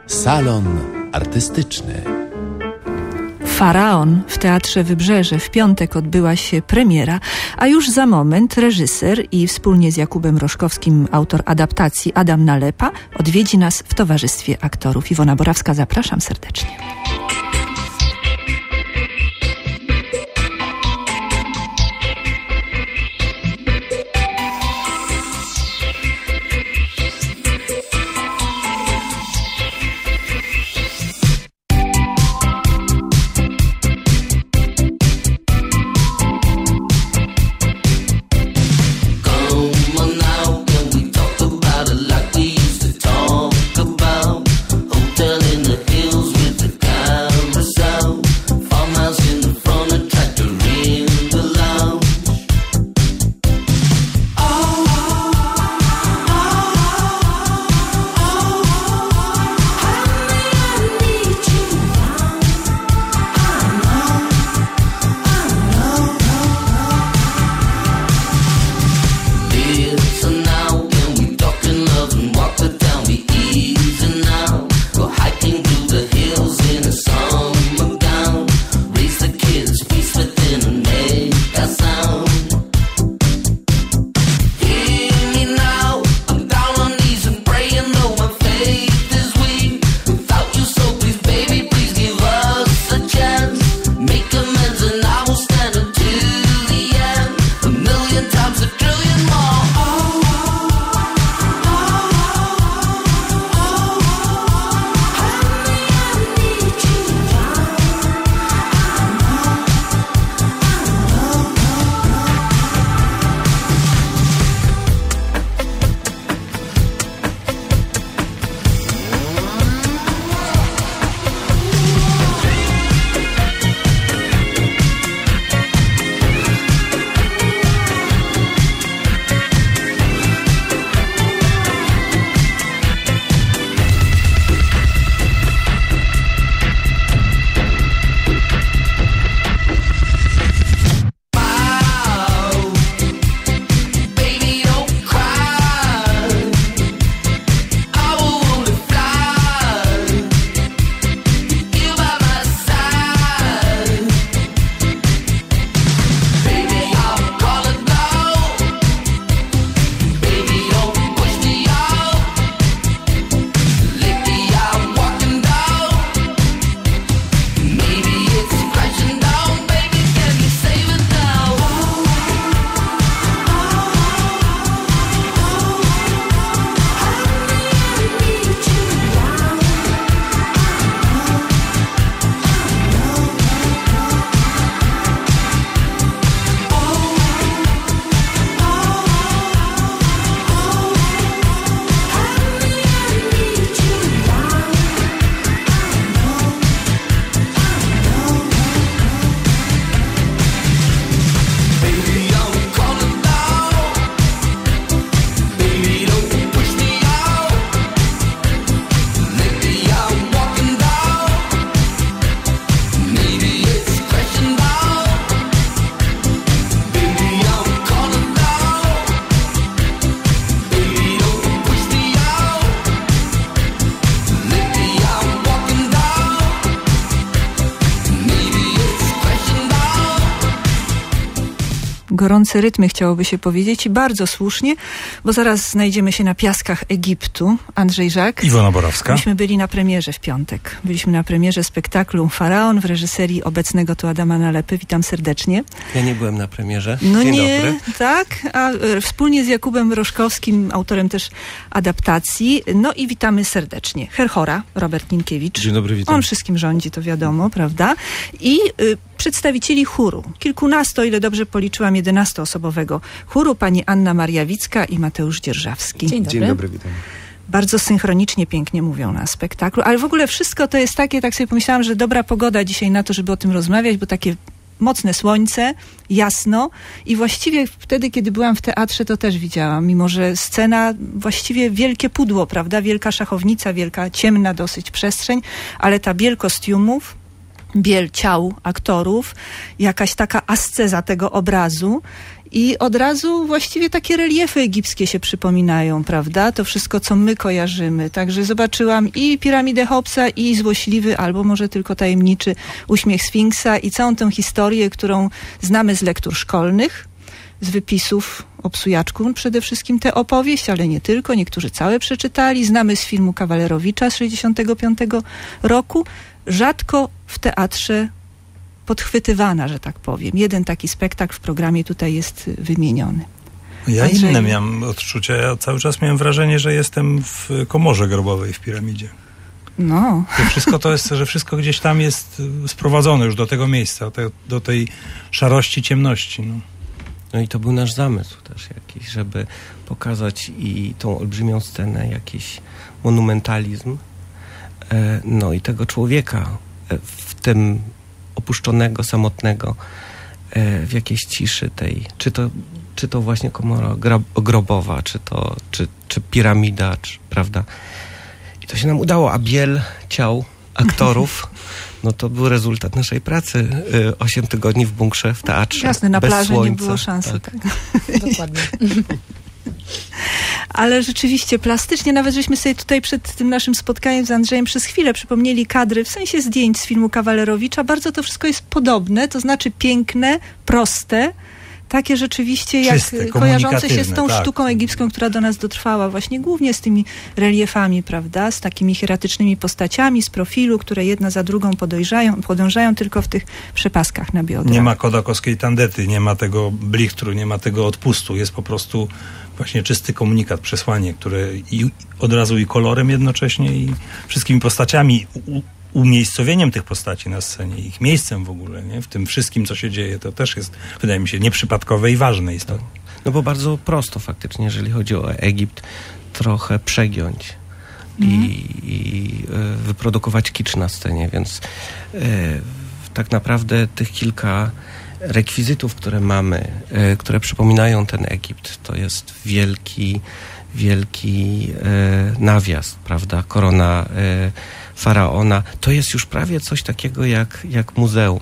Salon artystyczny. Faraon w Teatrze Wybrzeże. W piątek odbyła się premiera, a już za moment reżyser i wspólnie z Jakubem Roszkowskim autor adaptacji Adam Nalepa odwiedzi nas w towarzystwie aktorów. Iwona Borawska, zapraszam serdecznie. Gorące rytmy, chciałoby się powiedzieć, i bardzo słusznie, bo zaraz znajdziemy się na piaskach Egiptu. Andrzej Żak. Iwona Borowska. Myśmy byli na premierze w piątek. Byliśmy na premierze spektaklu Faraon w reżyserii obecnego tu Adama Nalepy. Witam serdecznie. Ja nie byłem na premierze. No Dzień nie, dobry. tak, a wspólnie z Jakubem Roszkowskim, autorem też adaptacji. No i witamy serdecznie. Herhora, Robert Ninkiewicz. Dzień dobry, witam. On wszystkim rządzi, to wiadomo, prawda? I przedstawicieli chóru. Kilkunasto, o ile dobrze policzyłam, 11-osobowego chóru. Pani Anna Mariawicka i Mateusz Dzierżawski. Dzień dobry. Dzień dobry, witam. Bardzo synchronicznie, pięknie mówią na spektaklu, ale w ogóle wszystko to jest takie, tak sobie pomyślałam, że dobra pogoda dzisiaj na to, żeby o tym rozmawiać, bo takie mocne słońce, jasno i właściwie wtedy, kiedy byłam w teatrze, to też widziałam, mimo że scena, właściwie wielkie pudło, prawda, wielka szachownica, wielka, ciemna dosyć przestrzeń, ale ta biel kostiumów, biel ciał aktorów, jakaś taka asceza tego obrazu I od razu właściwie takie reliefy egipskie się przypominają, prawda? To wszystko, co my kojarzymy. Także zobaczyłam i piramidę Cheopsa, i złośliwy, albo może tylko tajemniczy uśmiech Sfinksa i całą tę historię, którą znamy z lektur szkolnych, z wypisów o psujaczku przede wszystkim tę opowieść, ale nie tylko, niektórzy całe przeczytali. Znamy z filmu Kawalerowicza z 1965 roku. Rzadko w teatrze podchwytywana, że tak powiem. Jeden taki spektakl w programie tutaj jest wymieniony. Ja inne miałem odczucia. Ja cały czas miałem wrażenie, że jestem w komorze grobowej w piramidzie. No. Wszystko to jest, że wszystko gdzieś tam jest sprowadzone już do tego miejsca, do tej szarości, ciemności. No i to był nasz zamysł też jakiś, żeby pokazać i tą olbrzymią scenę, jakiś monumentalizm, no i tego człowieka w tym opuszczonego, samotnego, w jakiejś ciszy tej, czy to właśnie komora grobowa, czy piramida, prawda? I to się nam udało, a biel ciał aktorów, no to był rezultat naszej pracy. 8 tygodni w bunkrze, w teatrze. Jasne, na plaży słońca. Nie było szansy. Tak. Dokładnie. Ale rzeczywiście plastycznie, nawet żeśmy sobie tutaj przed tym naszym spotkaniem z Andrzejem przez chwilę przypomnieli kadry, w sensie zdjęć z filmu Kawalerowicza. Bardzo to wszystko jest podobne, to znaczy piękne, proste, takie rzeczywiście jak czyste, kojarzące się z tą tak. sztuką egipską, która do nas dotrwała, właśnie głównie z tymi reliefami, prawda, z takimi hieratycznymi postaciami z profilu, które jedna za drugą podążają tylko w tych przepaskach na biodrach. Nie ma kodakowskiej tandety, nie ma tego blichtru, nie ma tego odpustu, jest po prostu właśnie czysty komunikat, przesłanie, które od razu i kolorem jednocześnie i wszystkimi postaciami, umiejscowieniem tych postaci na scenie, ich miejscem w ogóle, nie? W tym wszystkim, co się dzieje, to też jest, wydaje mi się, nieprzypadkowe i ważne istotnie. No bo bardzo prosto faktycznie, jeżeli chodzi o Egipt, trochę przegiąć i wyprodukować kicz na scenie, więc tak naprawdę tych kilka rekwizytów, które mamy, które przypominają ten Egipt, to jest wielki nawias, prawda, korona faraona. To jest już prawie coś takiego jak muzeum.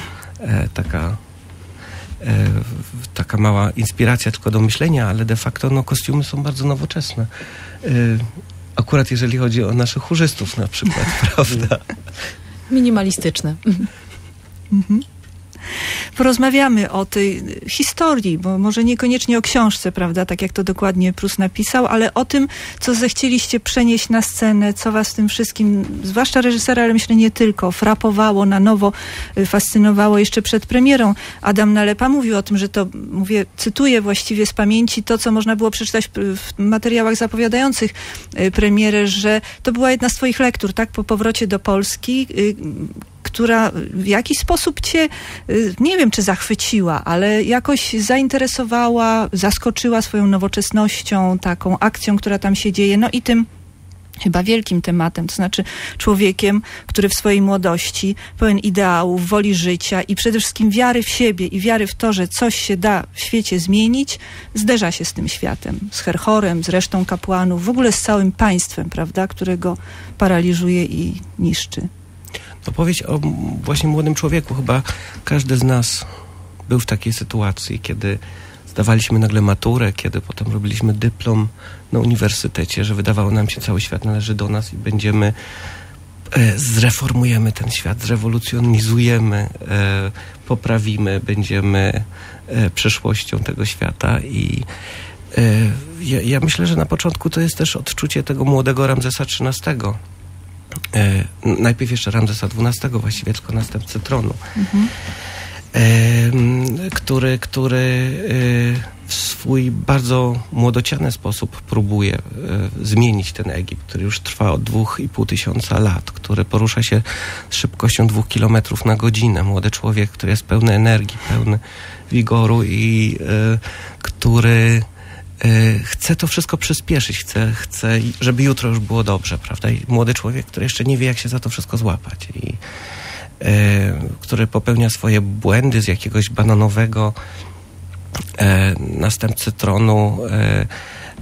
Taka mała inspiracja tylko do myślenia, ale de facto kostiumy są bardzo nowoczesne. Akurat jeżeli chodzi o naszych chórzystów na przykład, prawda? Minimalistyczne. Mhm. Porozmawiamy o tej historii, bo może niekoniecznie o książce, prawda, tak jak to dokładnie Prus napisał, ale o tym, co zechcieliście przenieść na scenę, co was w tym wszystkim, zwłaszcza reżysera, ale myślę nie tylko, frapowało na nowo, fascynowało jeszcze przed premierą. Adam Nalepa mówił o tym, że to, cytuję właściwie z pamięci to, co można było przeczytać w materiałach zapowiadających premierę, że to była jedna z twoich lektur, tak, po powrocie do Polski, która w jakiś sposób cię, nie wiem czy zachwyciła, ale jakoś zainteresowała, zaskoczyła swoją nowoczesnością, taką akcją, która tam się dzieje, no i tym chyba wielkim tematem, to znaczy człowiekiem, który w swojej młodości, pełen ideałów, woli życia i przede wszystkim wiary w siebie i wiary w to, że coś się da w świecie zmienić, zderza się z tym światem, z Herhorem, z resztą kapłanów, w ogóle z całym państwem, prawda, które go paraliżuje i niszczy. Opowieść o właśnie młodym człowieku. Chyba każdy z nas był w takiej sytuacji, kiedy zdawaliśmy nagle maturę, kiedy potem robiliśmy dyplom na uniwersytecie, że wydawało nam się, cały świat należy do nas i zreformujemy ten świat, zrewolucjonizujemy, poprawimy, będziemy przyszłością tego świata i ja myślę, że na początku to jest też odczucie tego młodego Ramzesa XIII. Najpierw jeszcze Ramzesa XII, właściwie tylko następcy tronu, który w swój bardzo młodociany sposób próbuje zmienić ten Egipt, który już trwa od 2500 lat, który porusza się z szybkością 2 km na godzinę. Młody człowiek, który jest pełny energii, pełny wigoru i który chce to wszystko przyspieszyć, chce, żeby jutro już było dobrze, prawda? I młody człowiek, który jeszcze nie wie, jak się za to wszystko złapać i który popełnia swoje błędy z jakiegoś bananowego następcy tronu,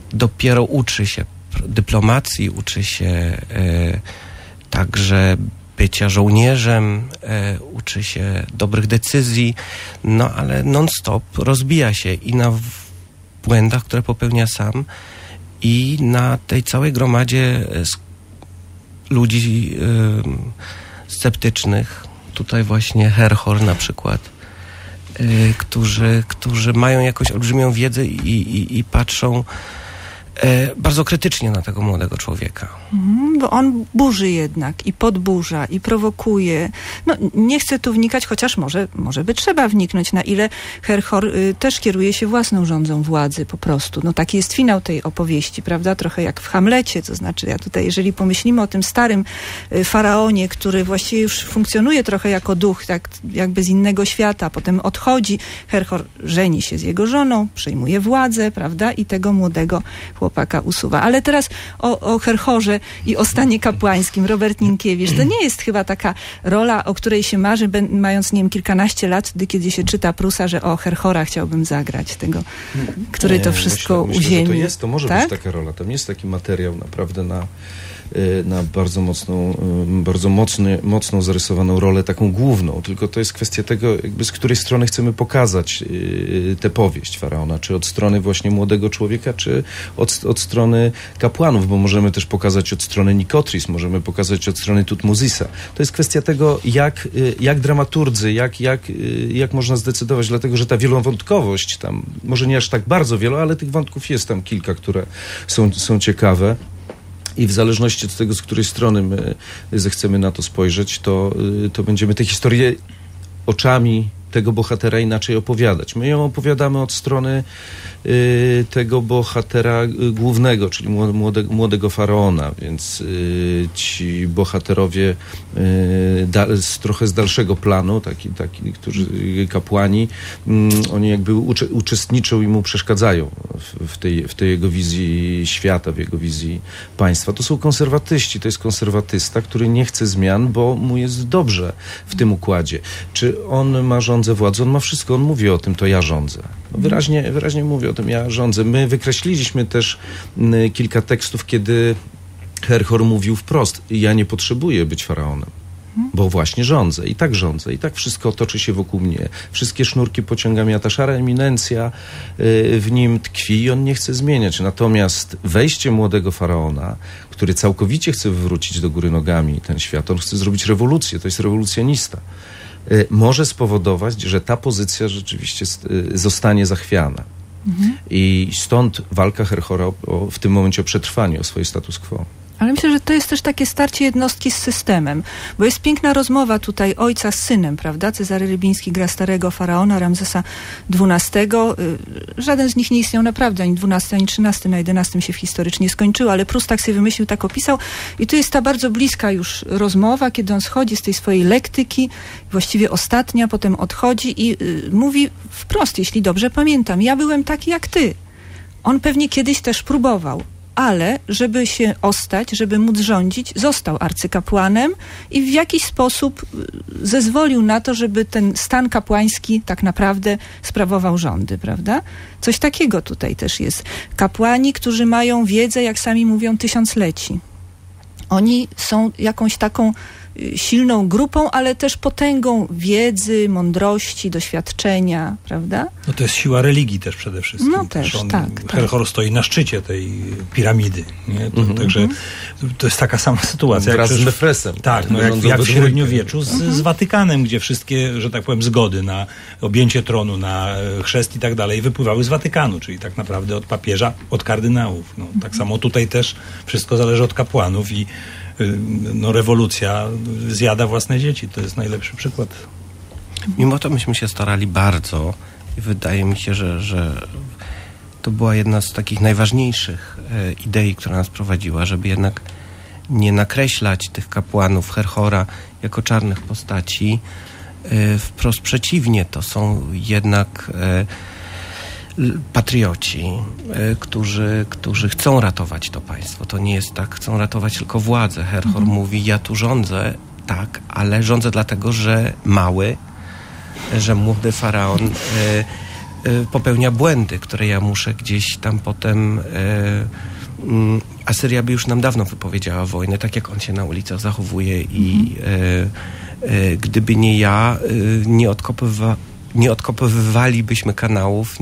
dopiero uczy się dyplomacji, uczy się także bycia żołnierzem, uczy się dobrych decyzji, no ale non-stop rozbija się i na błędach, które popełnia sam, i na tej całej gromadzie ludzi sceptycznych, tutaj właśnie Herhor na przykład, którzy mają jakąś olbrzymią wiedzę i patrzą bardzo krytycznie na tego młodego człowieka. Bo on burzy jednak i podburza i prowokuje. No, nie chcę tu wnikać, chociaż może by trzeba wniknąć, na ile Herhor też kieruje się własną rządzą władzy po prostu. No taki jest finał tej opowieści, prawda? Trochę jak w Hamlecie, to znaczy ja tutaj, jeżeli pomyślimy o tym starym faraonie, który właściwie już funkcjonuje trochę jako duch, tak jakby z innego świata, potem odchodzi, Herhor żeni się z jego żoną, przejmuje władzę, prawda? I tego młodego chłopaka usuwa. Ale teraz o Herhorze i o stanie kapłańskim. Robert Ninkiewicz. To nie jest chyba taka rola, o której się marzy, mając, nie wiem, kilkanaście lat, kiedy się czyta Prusa, że o Herhora chciałbym zagrać, tego, który to wszystko uziemi. Myślę, że to może tak? być taka rola. Tam jest taki materiał naprawdę na bardzo mocno zarysowaną rolę, taką główną. Tylko to jest kwestia tego, jakby z której strony chcemy pokazać tę powieść faraona. Czy od strony właśnie młodego człowieka, czy od strony kapłanów, bo możemy też pokazać od strony Nikotris, możemy pokazać od strony Tutmozisa. To jest kwestia tego, jak dramaturdzy, jak można zdecydować, dlatego, że ta wielowątkowość tam, może nie aż tak bardzo wielu, ale tych wątków jest tam kilka, które są ciekawe. I w zależności od tego, z której strony my zechcemy na to spojrzeć, to będziemy tę historię oczami tego bohatera inaczej opowiadać. My ją opowiadamy od strony tego bohatera głównego, czyli młodego faraona, więc ci bohaterowie trochę z dalszego planu, którzy kapłani, oni jakby uczestniczą i mu przeszkadzają w tej jego wizji świata, w jego wizji państwa. To są konserwatyści, to jest konserwatysta, który nie chce zmian, bo mu jest dobrze w tym układzie. Czy on ma rządzę władzy? On ma wszystko, on mówi o tym, to ja rządzę. Wyraźnie mówi o tym, ja rządzę. My wykreśliliśmy też kilka tekstów, kiedy Herhor mówił wprost, ja nie potrzebuję być faraonem, bo właśnie rządzę, i tak wszystko toczy się wokół mnie. Wszystkie sznurki pociągam ja, ta szara eminencja w nim tkwi i on nie chce zmieniać. Natomiast wejście młodego faraona, który całkowicie chce wywrócić do góry nogami ten świat, on chce zrobić rewolucję, to jest rewolucjonista, może spowodować, że ta pozycja rzeczywiście zostanie zachwiana. I stąd walka Herhora w tym momencie o przetrwanie, o swoje status quo. Ale myślę, że to jest też takie starcie jednostki z systemem, bo jest piękna rozmowa tutaj ojca z synem, prawda? Cezary Rybiński gra starego faraona, Ramzesa XII. Żaden z nich nie istniał naprawdę, ani XII, ani XIII, na XI się historycznie skończyło, ale Prus tak sobie wymyślił, tak opisał. I tu jest ta bardzo bliska już rozmowa, kiedy on schodzi z tej swojej lektyki, właściwie ostatnia, potem odchodzi i mówi wprost, jeśli dobrze pamiętam, ja byłem taki jak ty. On pewnie kiedyś też próbował. Ale żeby się ostać, żeby móc rządzić, został arcykapłanem i w jakiś sposób zezwolił na to, żeby ten stan kapłański tak naprawdę sprawował rządy, prawda? Coś takiego tutaj też jest. Kapłani, którzy mają wiedzę, jak sami mówią, tysiącleci. Oni są jakąś taką silną grupą, ale też potęgą wiedzy, mądrości, doświadczenia, prawda? No to jest siła religii też przede wszystkim. No też, tak. Herhor stoi na szczycie tej piramidy. Nie? Także to jest taka sama sytuacja. Wraz z Mefresem. Tak, no jak w średniowieczu z Watykanem, gdzie wszystkie, że tak powiem, zgody na objęcie tronu, na chrzest i tak dalej wypływały z Watykanu, czyli tak naprawdę od papieża, od kardynałów. No, tak samo tutaj też wszystko zależy od kapłanów i rewolucja zjada własne dzieci. To jest najlepszy przykład. Mimo to myśmy się starali bardzo i wydaje mi się, że to była jedna z takich najważniejszych idei, która nas prowadziła, żeby jednak nie nakreślać tych kapłanów Herhora jako czarnych postaci. Wprost przeciwnie, to są jednak patrioci, którzy chcą ratować to państwo. To nie jest tak, chcą ratować tylko władzę. Herhor mówi, ja tu rządzę, tak, ale rządzę dlatego, że mały, że młody faraon popełnia błędy, które ja muszę gdzieś tam potem Asyria by już nam dawno wypowiedziała wojnę, tak jak on się na ulicach zachowuje i gdyby nie ja, nie odkopywalibyśmy kanałów,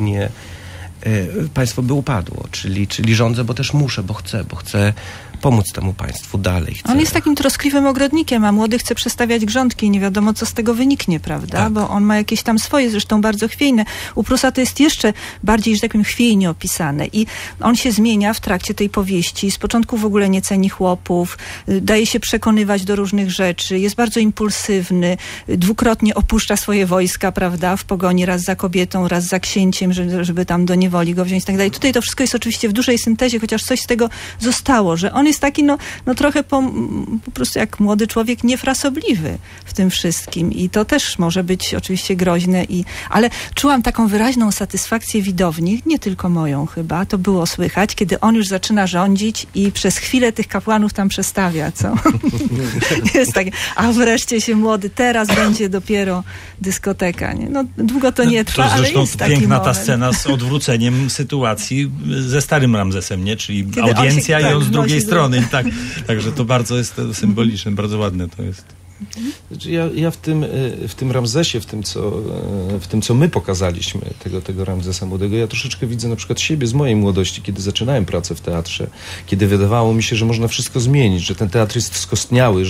państwo by upadło, czyli rządzę, bo też muszę, bo chcę pomóc temu państwu dalej. On jest takim troskliwym ogrodnikiem, a młody chce przestawiać grządki i nie wiadomo, co z tego wyniknie, prawda? Tak. Bo on ma jakieś tam swoje, zresztą bardzo chwiejne. U Prusa to jest jeszcze bardziej, że tak powiem, chwiejnie opisane i on się zmienia w trakcie tej powieści. Z początku w ogóle nie ceni chłopów, daje się przekonywać do różnych rzeczy, jest bardzo impulsywny, dwukrotnie opuszcza swoje wojska, prawda? W pogoni raz za kobietą, raz za księciem, żeby tam do niewoli go wziąć i tak dalej. Tutaj to wszystko jest oczywiście w dużej syntezie, chociaż coś z tego zostało, że on jest taki, no trochę po prostu jak młody człowiek niefrasobliwy w tym wszystkim i to też może być oczywiście groźne ale czułam taką wyraźną satysfakcję widowni, nie tylko moją chyba, to było słychać, kiedy on już zaczyna rządzić i przez chwilę tych kapłanów tam przestawia, co? Jest tak, a wreszcie się młody, teraz będzie dopiero dyskoteka, nie? No długo to nie trwa, ale jest taki piękna moment. ta scena z odwróceniem sytuacji ze starym Ramzesem, nie? Czyli Kiedy audiencja on się, i on z drugiej nosi strony. Tak, także to bardzo jest symboliczne, bardzo ładne to jest. Znaczy ja w tym Ramzesie, w tym, co my pokazaliśmy, tego Ramzesa młodego, ja troszeczkę widzę na przykład siebie z mojej młodości, kiedy zaczynałem pracę w teatrze, kiedy wydawało mi się, że można wszystko zmienić, że ten teatr jest skostniały,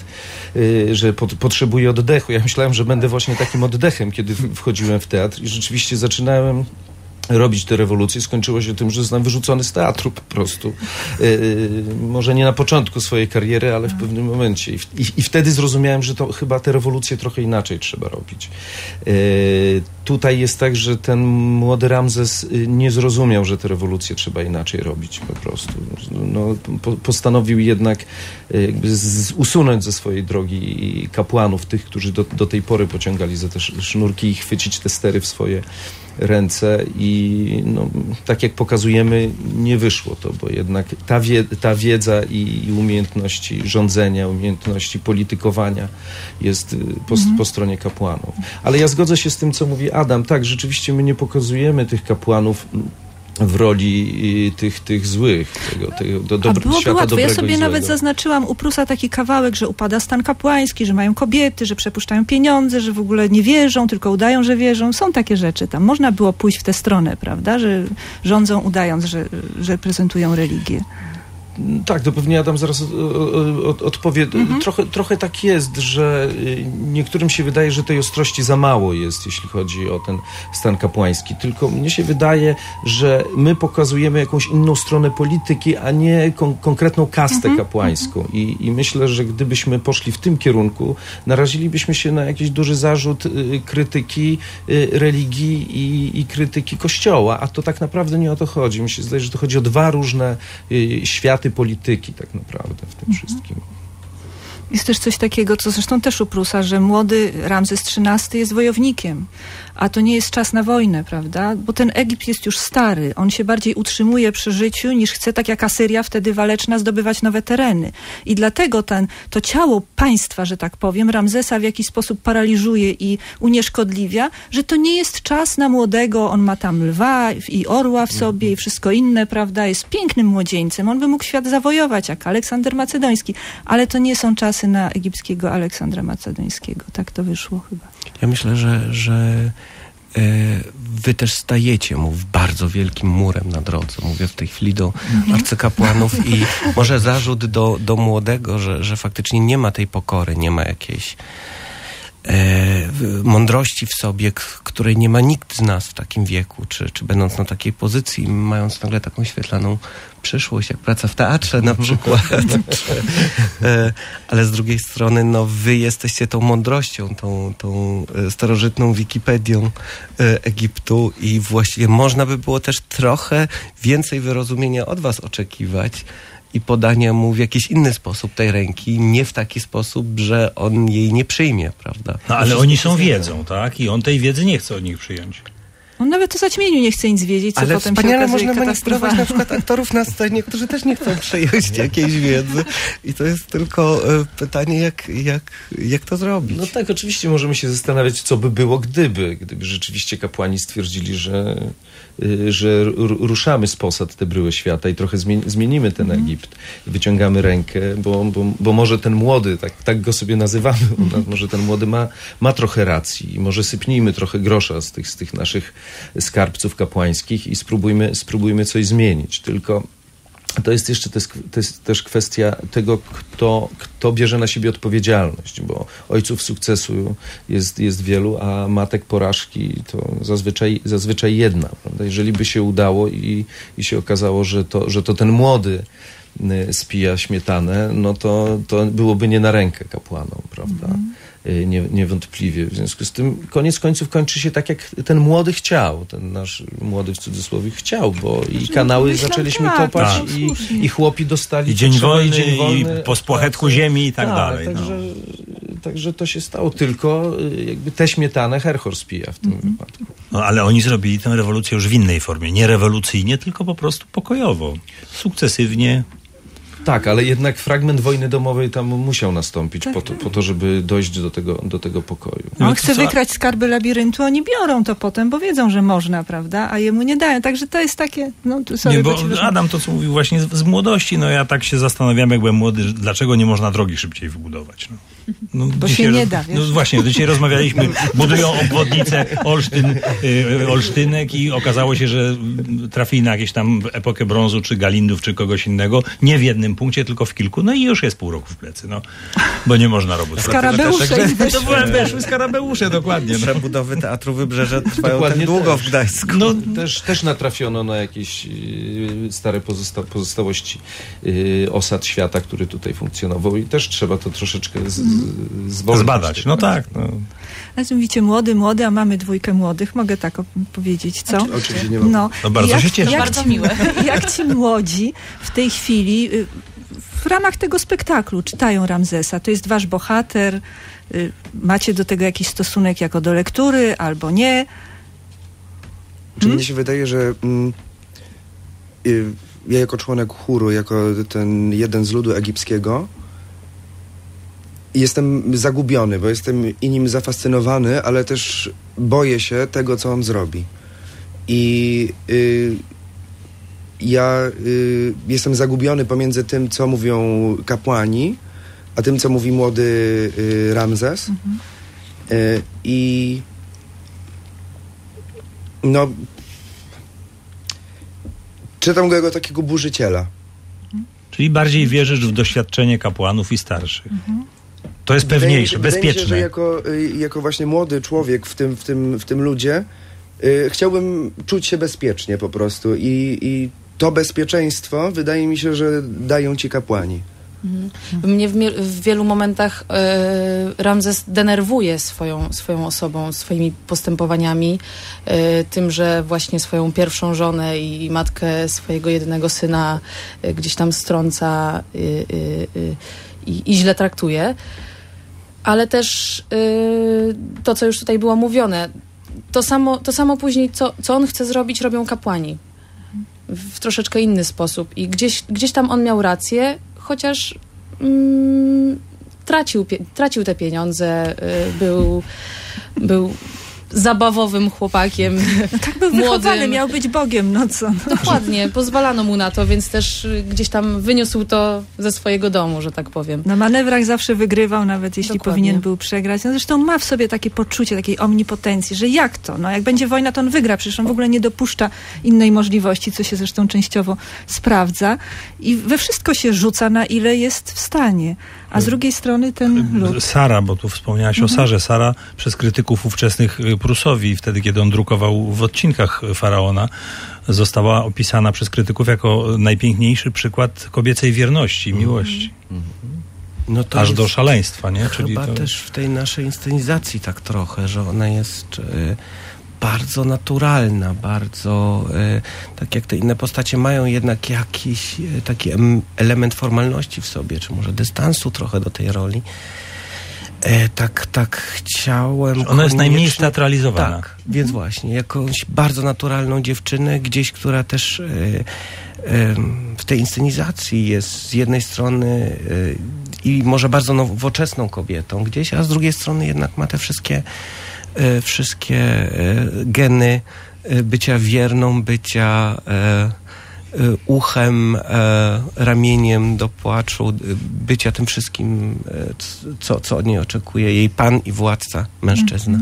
że potrzebuje oddechu. Ja myślałem, że będę właśnie takim oddechem, kiedy wchodziłem w teatr i rzeczywiście zaczynałem robić tę rewolucję. Skończyło się tym, że zostałem wyrzucony z teatru po prostu. Może nie na początku swojej kariery, ale w pewnym momencie. I wtedy zrozumiałem, że to chyba tę rewolucję trochę inaczej trzeba robić. Tutaj jest tak, że ten młody Ramzes nie zrozumiał, że tę rewolucję trzeba inaczej robić po prostu. No, postanowił jednak jakby usunąć ze swojej drogi kapłanów, tych, którzy do tej pory pociągali za te sznurki i chwycić te stery w swoje ręce i no, tak jak pokazujemy, nie wyszło to, bo jednak ta wiedza i umiejętności rządzenia, umiejętności politykowania jest po stronie kapłanów. Ale ja zgodzę się z tym, co mówi Adam. Tak, rzeczywiście my nie pokazujemy tych kapłanów w roli tych złych, świata dobrego ja sobie i nawet złego. zaznaczyłam u Prusa taki kawałek, że upada stan kapłański, że mają kobiety, że przepuszczają pieniądze, że w ogóle nie wierzą, tylko udają, że wierzą. Są takie rzeczy tam. Można było pójść w tę stronę, prawda, że rządzą udając, że reprezentują religię. Tak, to pewnie Adam zaraz odpowie. Trochę tak jest, że niektórym się wydaje, że tej ostrości za mało jest, jeśli chodzi o ten stan kapłański. Tylko mnie się wydaje, że my pokazujemy jakąś inną stronę polityki, a nie konkretną kastę kapłańską. I myślę, że gdybyśmy poszli w tym kierunku, narazilibyśmy się na jakiś duży zarzut krytyki religii i krytyki Kościoła, a to tak naprawdę nie o to chodzi. Mi się zdaje, że to chodzi o dwa różne światy polityki tak naprawdę w tym wszystkim. Jest też coś takiego, co zresztą też u Prusa, że młody Ramzes XIII jest wojownikiem, a to nie jest czas na wojnę, prawda? Bo ten Egipt jest już stary. On się bardziej utrzymuje przy życiu, niż chce, tak jak Asyria wtedy waleczna, zdobywać nowe tereny. I dlatego to ciało państwa, że tak powiem, Ramzesa w jakiś sposób paraliżuje i unieszkodliwia, że to nie jest czas na młodego. On ma tam lwa i orła w sobie i wszystko inne, prawda? Jest pięknym młodzieńcem. On by mógł świat zawojować, jak Aleksander Macedoński. Ale to nie są czasy na egipskiego Aleksandra Macedońskiego. Tak to wyszło chyba. Ja myślę, że wy też stajecie mu bardzo wielkim murem na drodze. Mówię w tej chwili do arcykapłanów i może zarzut do młodego, że faktycznie nie ma tej pokory, nie ma jakiejś mądrości w sobie, której nie ma nikt z nas w takim wieku, czy będąc na takiej pozycji, mając nagle taką świetlaną przyszłość, jak praca w teatrze na przykład. Ale z drugiej strony, no wy jesteście tą mądrością, tą starożytną Wikipedią Egiptu i właściwie można by było też trochę więcej wyrozumienia od was oczekiwać i podania mu w jakiś inny sposób tej ręki, nie w taki sposób, że on jej nie przyjmie, prawda? No ale oni są wiedzą, tak? I on tej wiedzy nie chce od nich przyjąć. On nawet o zaćmieniu nie chce nic wiedzieć, co Ale potem się wspaniale okazuje można manipulować na katastrofalne. przykład aktorów na scenie, którzy też nie chcą przejąć jakiejś wiedzy. I to jest tylko pytanie, jak to zrobić. No tak, oczywiście możemy się zastanawiać, co by było, gdyby rzeczywiście kapłani stwierdzili, że ruszamy z posad te bryły świata i trochę zmienimy ten Egipt. Wyciągamy rękę, bo może ten młody, tak go sobie nazywamy, może ten młody ma trochę racji i może sypnijmy trochę grosza z tych naszych skarbców kapłańskich i spróbujmy coś zmienić. Tylko to jest jeszcze też kwestia tego, kto bierze na siebie odpowiedzialność, bo ojców sukcesu jest wielu, a matek porażki to zazwyczaj jedna. Prawda? Jeżeli by się udało i się okazało, że to ten młody spija śmietanę, no to byłoby nie na rękę kapłanom, prawda? Niewątpliwie. W związku z tym koniec końców kończy się tak, jak ten młody chciał. Ten nasz młody w cudzysłowie chciał, bo i kanały zaczęliśmy kopać i chłopi dostali... I dzień wolny, i po spłachetku ziemi i tak dalej. Także to się stało. Tylko jakby tę śmietanę Herhor spija w tym wypadku. No, ale oni zrobili tę rewolucję już w innej formie. Nie rewolucyjnie, tylko po prostu pokojowo. Sukcesywnie. Tak, ale jednak fragment wojny domowej tam musiał nastąpić po to, żeby dojść do tego pokoju. On chce wykrać skarby labiryntu, oni biorą to potem, bo wiedzą, że można, prawda? A jemu nie dają. Także to jest takie... Nie, bo Adam to, co mówił właśnie z młodości, ja tak się zastanawiam, jak byłem młody, dlaczego nie można drogi szybciej wybudować. Bo się nie da, wiesz? Właśnie, dzisiaj rozmawialiśmy, budują obwodnicę Olsztynek i okazało się, że trafili na jakieś tam epokę brązu, czy Galindów, czy kogoś innego. Nie w jednym punkcie, tylko w kilku. I już jest pół roku w plecy, bo nie można robić. Skarabeusze weszły skarabeusze, dokładnie. Przebudowy Teatru Wybrzeże trwają tak długo w Gdańsku. Też natrafiono na jakieś stare pozostałości osad świata, który tutaj funkcjonował i też trzeba to troszeczkę zbadać. Mówicie młody, a mamy 2 młodych. Mogę tak powiedzieć, co? Oczywiście nie ma. Bardzo się cieszę. Bardzo miłe. Jak ci młodzi w tej chwili w ramach tego spektaklu czytają Ramzesa? To jest wasz bohater. Macie do tego jakiś stosunek jako do lektury, albo nie? Czy mnie się wydaje, że ja jako członek chóru, jako ten jeden z ludu egipskiego, jestem zagubiony, bo jestem i nim zafascynowany, ale też boję się tego, co on zrobi. I ja jestem zagubiony pomiędzy tym, co mówią kapłani, a tym, co mówi młody Ramzes. I czytam go jako takiego burzyciela. Czyli bardziej wierzysz w doświadczenie kapłanów i starszych. To jest pewniejsze, bezpieczne. Wydaje mi się, że jako właśnie młody człowiek w tym ludzie chciałbym czuć się bezpiecznie po prostu i to bezpieczeństwo wydaje mi się, że dają ci kapłani. Mnie w wielu momentach Ramzes denerwuje swoją osobą, swoimi postępowaniami, tym, że właśnie swoją pierwszą żonę i matkę swojego jedynego syna gdzieś tam strąca i źle traktuje. Ale też to, co już tutaj było mówione, to samo później, co on chce zrobić, robią kapłani. W troszeczkę inny sposób. I gdzieś tam on miał rację, chociaż tracił te pieniądze, był zabawowym chłopakiem. Tak był wychowany, miał być Bogiem, co? Dokładnie, pozwalano mu na to, więc też gdzieś tam wyniósł to ze swojego domu, że tak powiem. Na manewrach zawsze wygrywał, nawet jeśli powinien był przegrać. Zresztą ma w sobie takie poczucie takiej omnipotencji, że jak to? Jak będzie wojna, to on wygra. Przecież on w ogóle nie dopuszcza innej możliwości, co się zresztą częściowo sprawdza. I we wszystko się rzuca, na ile jest w stanie. A z drugiej strony ten lud. Sara, bo tu wspomniałaś o Sarze. Sara przez krytyków ówczesnych Prusowi, wtedy kiedy on drukował w odcinkach Faraona, została opisana przez krytyków jako najpiękniejszy przykład kobiecej wierności i miłości. Aż do szaleństwa, nie? Chyba też w tej naszej inscenizacji tak trochę, że ona jest bardzo naturalna, bardzo tak jak te inne postacie mają jednak jakiś taki element formalności w sobie, czy może dystansu trochę do tej roli. Tak chciałem. Ona jest najmniej steatralizowana. Tak, więc właśnie, jakąś bardzo naturalną dziewczynę, gdzieś, która też w tej inscenizacji jest z jednej strony i może bardzo nowoczesną kobietą gdzieś, a z drugiej strony jednak ma te wszystkie geny bycia wierną, bycia uchem, ramieniem do płaczu, bycia tym wszystkim, co od niej oczekuje jej pan i władca, mężczyzna.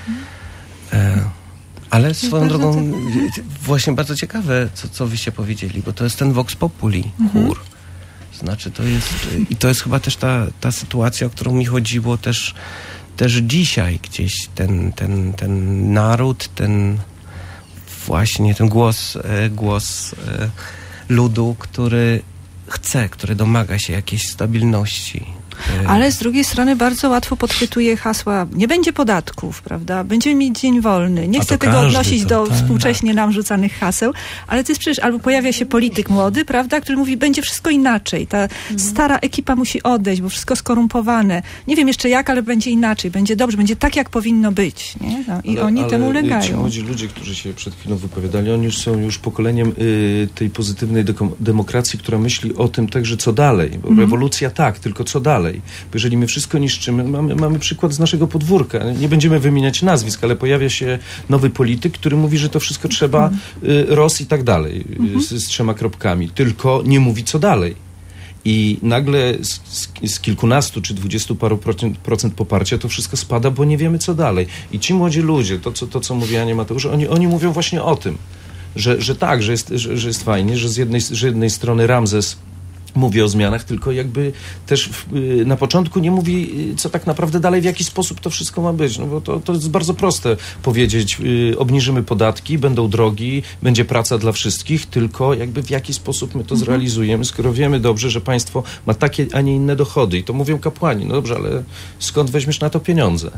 Ale swoją drogą właśnie bardzo ciekawe, co wyście powiedzieli, bo to jest ten vox populi, chór. Znaczy to jest chyba też ta sytuacja, o którą mi chodziło też dzisiaj gdzieś, ten naród, właśnie ten głos ludu, który domaga się jakiejś stabilności. Ale z drugiej strony bardzo łatwo podchwytuje hasła, nie będzie podatków, prawda? Będziemy mieć dzień wolny. Nie chcę tego odnosić do współcześnie nam rzucanych haseł, ale to jest przecież, albo pojawia się polityk młody, prawda, który mówi, będzie wszystko inaczej. Ta stara ekipa musi odejść, bo wszystko skorumpowane. Nie wiem jeszcze jak, ale będzie inaczej, będzie dobrze, będzie tak, jak powinno być. Nie? No, i oni temu ulegają. Ci młodzi ludzie, którzy się przed chwilą wypowiadali, oni już są pokoleniem tej pozytywnej demokracji, która myśli o tym także, co dalej. Bo rewolucja tak, tylko co dalej. Bo jeżeli my wszystko niszczymy, mamy przykład z naszego podwórka. Nie będziemy wymieniać nazwisk, ale pojawia się nowy polityk, który mówi, że to wszystko trzeba roz i tak dalej, z 3 kropkami. Tylko nie mówi, co dalej. I nagle z kilkunastu czy 20 paru procent poparcia to wszystko spada, bo nie wiemy, co dalej. I ci młodzi ludzie, to co mówi Ania Mateusz, oni mówią właśnie o tym, że tak, że jest fajnie, że z jednej strony Ramzes mówi o zmianach, tylko jakby też na początku nie mówi, co tak naprawdę dalej, w jaki sposób to wszystko ma być. No bo to jest bardzo proste powiedzieć, obniżymy podatki, będą drogi, będzie praca dla wszystkich, tylko jakby w jaki sposób my to zrealizujemy, skoro wiemy dobrze, że państwo ma takie, a nie inne dochody. I to mówią kapłani. No dobrze, ale skąd weźmiesz na to pieniądze?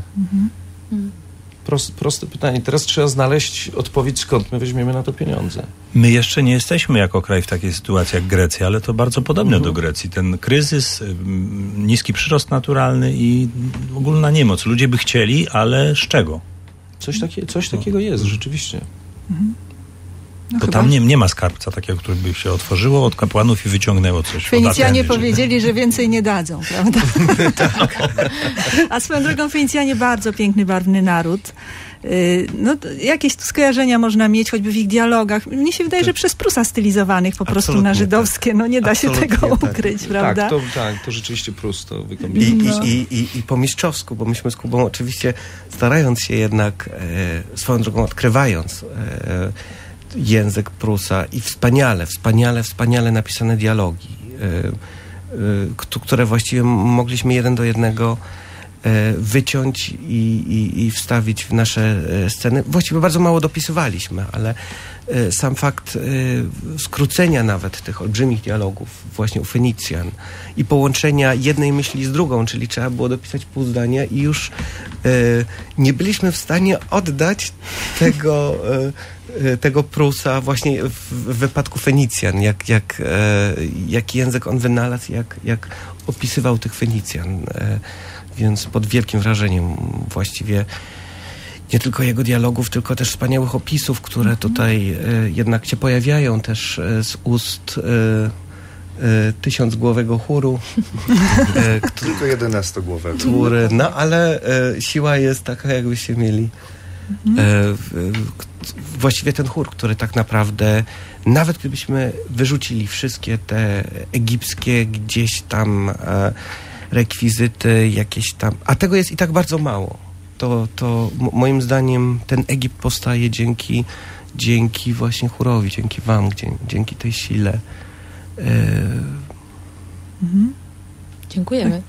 Proste pytanie. Teraz trzeba znaleźć odpowiedź, skąd my weźmiemy na to pieniądze. My jeszcze nie jesteśmy jako kraj w takiej sytuacji jak Grecja, ale to bardzo podobne do Grecji. Ten kryzys, niski przyrost naturalny i ogólna niemoc. Ludzie by chcieli, ale z czego? Coś takiego jest, rzeczywiście. To tam nie ma skarbca takiego, który by się otworzyło od kapłanów i wyciągnęło coś. Fenicjanie powiedzieli, że więcej nie dadzą, prawda? A swoją drogą Fenicjanie bardzo piękny, barwny naród. No, jakieś tu skojarzenia można mieć, choćby w ich dialogach. Mnie się wydaje, że przez Prusa stylizowanych po prostu na żydowskie. No nie da się tego ukryć, prawda? To rzeczywiście Prus to wykombinował. I po mistrzowsku, bo myśmy z Kubą oczywiście, starając się jednak, swoją drogą odkrywając język Prusa i wspaniale napisane dialogi, które właściwie mogliśmy 1 do 1 wyciąć i wstawić w nasze sceny. Właściwie bardzo mało dopisywaliśmy, ale sam fakt skrócenia nawet tych olbrzymich dialogów właśnie u Fenicjan i połączenia jednej myśli z drugą, czyli trzeba było dopisać pół zdania i już nie byliśmy w stanie oddać tego Prusa właśnie w wypadku Fenicjan, jaki język on wynalazł, jak opisywał tych Fenicjan. Więc pod wielkim wrażeniem właściwie nie tylko jego dialogów, tylko też wspaniałych opisów, które tutaj jednak się pojawiają też z ust tysiącgłowego chóru. Tylko 11-głowego. No ale siła jest taka, jakbyście mieli. Właściwie ten chór, który tak naprawdę, nawet gdybyśmy wyrzucili wszystkie te egipskie gdzieś tam rekwizyty, jakieś tam, a tego jest i tak bardzo mało, to moim zdaniem ten Egipt powstaje dzięki właśnie chórowi, dzięki wam, dzięki tej sile. Dziękujemy.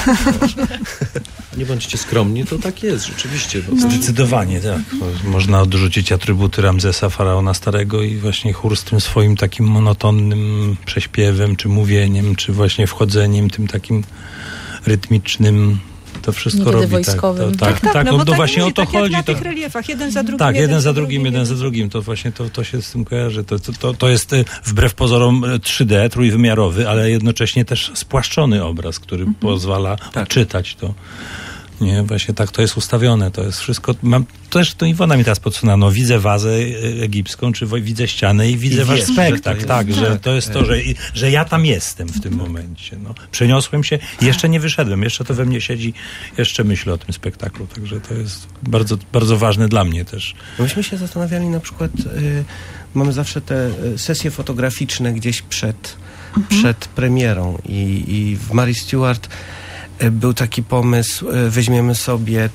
Nie bądźcie skromni, to tak jest, rzeczywiście. Zdecydowanie, tak. Można odrzucić atrybuty Ramzesa, faraona starego i właśnie chór z tym swoim takim monotonnym prześpiewem, czy mówieniem, czy właśnie wchodzeniem, tym takim rytmicznym. To wszystko robi wojskowym. Tak, no bo właśnie mówi, o to tak chodzi. Jak na tych reliefach, jeden za drugim. Tak, jeden za drugim. To właśnie to się z tym kojarzy. To jest wbrew pozorom 3D, trójwymiarowy, ale jednocześnie też spłaszczony obraz, który pozwala odczytać to Nie, właśnie tak to jest ustawione, to jest wszystko, to Iwona mi teraz podsunęła, no widzę wazę egipską, czy widzę ścianę i widzę wasz spektakl, że to jest to, że ja tam jestem w tym momencie, no. Przeniosłem się, jeszcze nie wyszedłem, jeszcze to we mnie siedzi, jeszcze myślę o tym spektaklu, także to jest bardzo, bardzo ważne dla mnie też. Myśmy się zastanawiali na przykład, mamy zawsze te sesje fotograficzne gdzieś przed premierą i w Mary Stuart był taki pomysł, weźmiemy sobie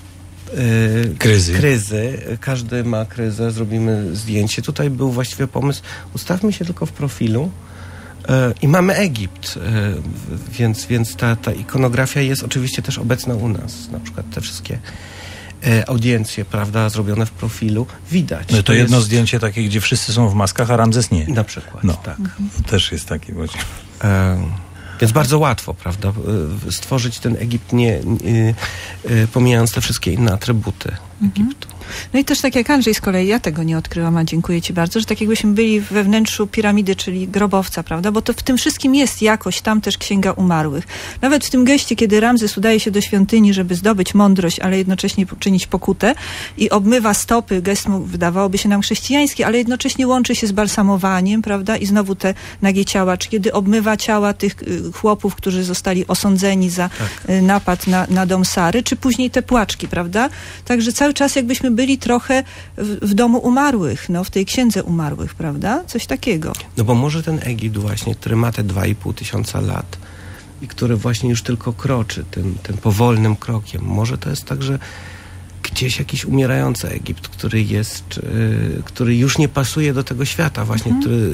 kryzy. Każdy ma kryzę, zrobimy zdjęcie. Tutaj był właściwie pomysł, ustawmy się tylko w profilu i mamy Egipt. Więc ta ikonografia jest oczywiście też obecna u nas. Na przykład te wszystkie audiencje, prawda, zrobione w profilu, widać. No to jedno zdjęcie takie, gdzie wszyscy są w maskach, a Ramzes nie. Na przykład, tak. To też jest taki właśnie. Więc bardzo łatwo, prawda, stworzyć ten Egipt, pomijając te wszystkie inne atrybuty Egiptu. No i też tak jak Andrzej z kolei, ja tego nie odkryłam, a dziękuję ci bardzo, że tak jakbyśmy byli we wnętrzu piramidy, czyli grobowca, prawda, bo to w tym wszystkim jest jakoś tam też księga umarłych. Nawet w tym geście, kiedy Ramzes udaje się do świątyni, żeby zdobyć mądrość, ale jednocześnie czynić pokutę i obmywa stopy, gest wydawałoby się nam chrześcijański, ale jednocześnie łączy się z balsamowaniem, prawda, i znowu te nagie ciała, czy kiedy obmywa ciała tych chłopów, którzy zostali osądzeni za napad na dom Sary, czy później te płaczki, prawda, także cały czas jakbyśmy byli trochę w domu umarłych, no, w tej księdze umarłych, prawda? Coś takiego. No bo może ten Egipt właśnie, który ma te 2,5 tysiąca lat i który właśnie już tylko kroczy tym powolnym krokiem, może to jest tak, że gdzieś jakiś umierający Egipt, który już nie pasuje do tego świata właśnie,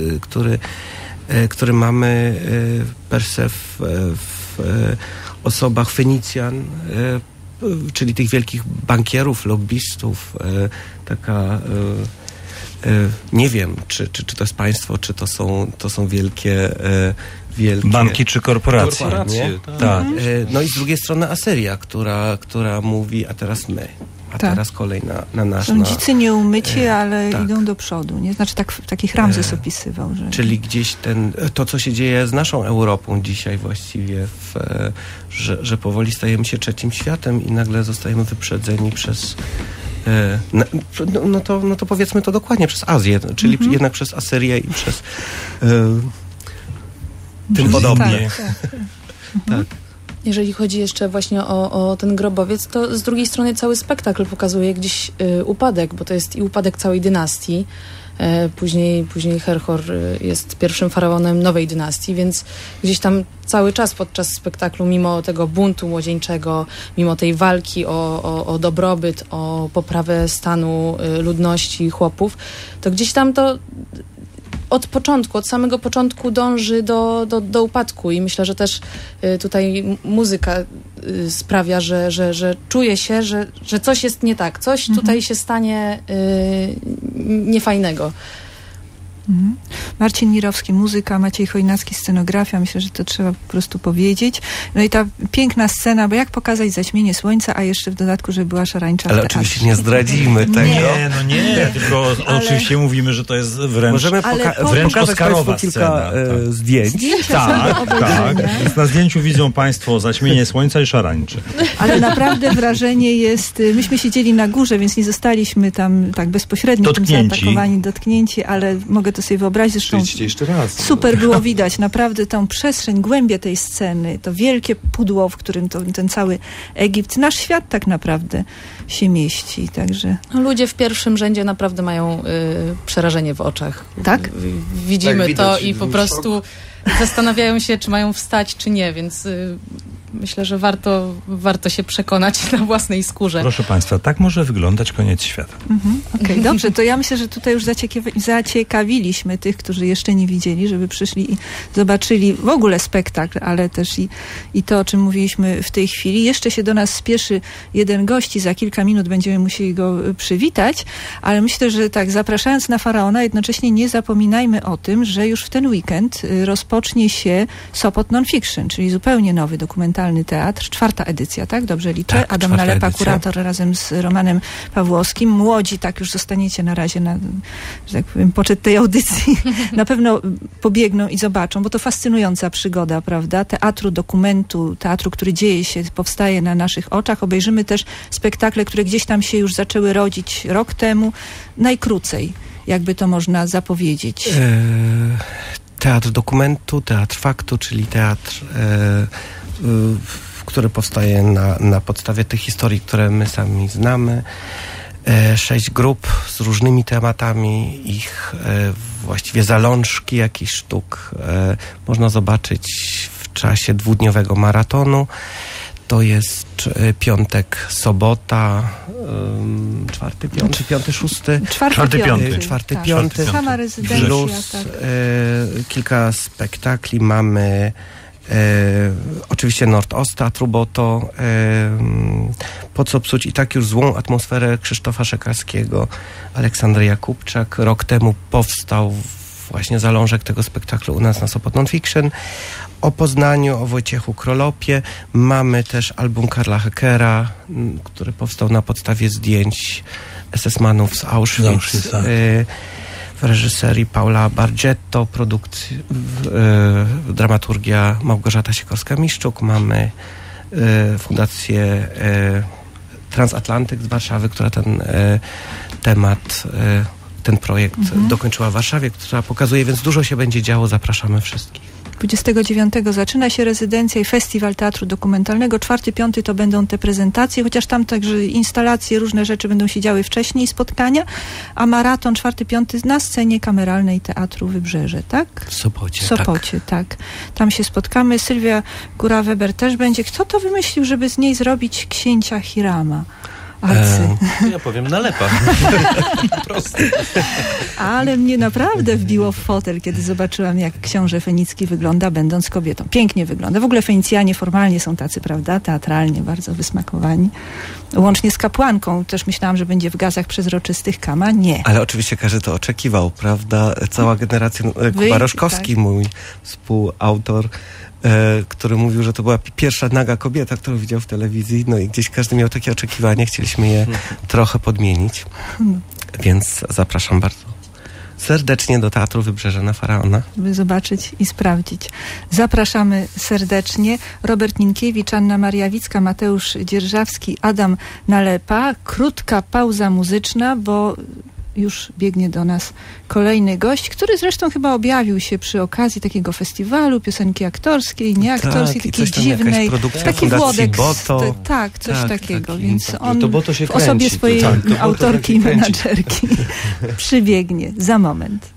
który mamy per se w osobach Fenicjan, czyli tych wielkich bankierów, lobbystów, taka nie wiem, czy to jest państwo, czy to są wielkie banki czy korporacje. Tak. No i z drugiej strony Asyria, która mówi, a teraz my. Teraz kolej na nasz... Rządzicy nieumyci, ale idą do przodu. Nie? Znaczy takich Ramzes opisywał. Że... Czyli gdzieś to, co się dzieje z naszą Europą dzisiaj właściwie, że powoli stajemy się trzecim światem i nagle zostajemy wyprzedzeni przez... No to powiedzmy to dokładnie, przez Azję, czyli jednak przez Asyrię i przez... tym podobnie. Tak. Jeżeli chodzi jeszcze właśnie o ten grobowiec, to z drugiej strony cały spektakl pokazuje gdzieś upadek, bo to jest i upadek całej dynastii. Później Herhor jest pierwszym faraonem nowej dynastii, więc gdzieś tam cały czas podczas spektaklu, mimo tego buntu młodzieńczego, mimo tej walki o dobrobyt, o poprawę stanu ludności, chłopów, to gdzieś tam to od samego początku dąży do upadku i myślę, że też tutaj muzyka sprawia, że czuje się, że coś jest nie tak, coś tutaj się stanie niefajnego. Marcin Mirowski, muzyka, Maciej Chojnacki, scenografia. Myślę, że to trzeba po prostu powiedzieć. No i ta piękna scena, bo jak pokazać zaćmienie słońca, a jeszcze w dodatku, żeby była szarańcza. Ale oczywiście nie zdradzimy tego. Nie, tylko oczywiście mówimy, że to jest wręcz, możemy wręcz oscarowa kilka zdjęć. Tak. Więc na zdjęciu widzą państwo zaćmienie słońca i szarańcze. Ale naprawdę wrażenie jest, myśmy siedzieli na górze, więc nie zostaliśmy tam tak bezpośrednio zaatakowani, dotknięci, ale mogę to sobie wyobrazić. Zresztą jeszcze raz. Super było widać naprawdę tą przestrzeń, głębię tej sceny, to wielkie pudło, w którym ten cały Egipt, nasz świat tak naprawdę się mieści. Także... Ludzie w pierwszym rzędzie naprawdę mają przerażenie w oczach. Tak? Widzimy tak, widać, to i po prostu zastanawiają się, czy mają wstać, czy nie, więc myślę, że warto się przekonać na własnej skórze. Proszę państwa, tak może wyglądać koniec świata. Okej, dobrze, to ja myślę, że tutaj już zaciekawiliśmy tych, którzy jeszcze nie widzieli, żeby przyszli i zobaczyli w ogóle spektakl, ale też i to, o czym mówiliśmy w tej chwili. Jeszcze się do nas spieszy jeden gość i za kilka minut będziemy musieli go przywitać, ale myślę, że tak, zapraszając na Faraona, jednocześnie nie zapominajmy o tym, że już w ten weekend rozpocznie się Sopot Non-Fiction, czyli zupełnie nowy dokumentalny dokumentalny teatr, 4. edycja, tak? Dobrze liczę? Tak, Adam 4. Nalepa, edycja. kurator razem z Romanem Pawłowskim. Młodzi, tak już zostaniecie na razie na, że tak powiem, poczet tej audycji. Na pewno pobiegną i zobaczą, bo to fascynująca przygoda, prawda? Teatru, dokumentu, teatru, który dzieje się, powstaje na naszych oczach. Obejrzymy też spektakle, które gdzieś tam się już zaczęły rodzić rok temu. Najkrócej, jakby to można zapowiedzieć. Teatr dokumentu, teatr faktu, czyli teatr, który powstaje na podstawie tych historii, które my sami znamy. 6 grup z różnymi tematami, ich właściwie zalążki jakichś sztuk można zobaczyć w czasie 2-dniowego maratonu. To jest piątek, sobota, 4, 5, 5, 6. 4, 5. 4, Tak. 5. Sama rezydencja. Plus tak. kilka spektakli mamy. Oczywiście Nordost, Teatru Boto, Po co psuć i tak już złą atmosferę Krzysztofa Szekarskiego, Aleksandry Jakubczak. Rok temu powstał właśnie zalążek tego spektaklu u nas na Sopot Non-Fiction. O Poznaniu, o Wojciechu Krolopie. Mamy też album Karla Heckera, który powstał na podstawie zdjęć SS-manów z Auschwitz. W reżyserii Paula Bargetto, dramaturgia Małgorzata Sikorska-Miszczuk. Mamy Fundację Transatlantyk z Warszawy, która ten temat, ten projekt dokończyła w Warszawie, która pokazuje, więc dużo się będzie działo. Zapraszamy wszystkich. 29 zaczyna się rezydencja i festiwal teatru dokumentalnego. 4, 5 to będą te prezentacje, chociaż tam także instalacje, różne rzeczy będą się działy wcześniej, spotkania, a maraton 4, 5 na scenie kameralnej Teatru Wybrzeże, tak? W Sopocie. W Sopocie, tak. Tam się spotkamy. Sylwia Góra-Weber też będzie. Kto to wymyślił, żeby z niej zrobić księcia Hirama? Ja powiem Nalepa. Proste. Ale mnie naprawdę wbiło w fotel, kiedy zobaczyłam, jak książę Fenicki wygląda, będąc kobietą. Pięknie wygląda. W ogóle Fenicjanie formalnie są tacy, prawda? Teatralnie, bardzo wysmakowani. Łącznie z kapłanką. Też myślałam, że będzie w gazach przezroczystych Kama. Nie. Ale oczywiście każdy to oczekiwał, prawda? Cała generacja, Kuba Roszkowski, tak. Mój współautor, który mówił, że to była pierwsza naga kobieta, którą widział w telewizji, no i gdzieś każdy miał takie oczekiwania, chcieliśmy je trochę podmienić, więc zapraszam bardzo serdecznie do Teatru Wybrzeże na Faraona. By zobaczyć i sprawdzić. Zapraszamy serdecznie. Robert Ninkiewicz, Anna Mariawicka, Mateusz Dzierżawski, Adam Nalepa. Krótka pauza muzyczna, bo już biegnie do nas kolejny gość, który zresztą chyba objawił się przy okazji takiego festiwalu piosenki aktorskiej, nieaktorskiej, Tak, takiej coś tam, dziwnej. taki Fundacji Włodek. Boto. Tak, coś Tak, takiego. taki, Więc to on Boto się w osobie kręci, swojej to Boto autorki i się kręci. menadżerki przybiegnie za moment.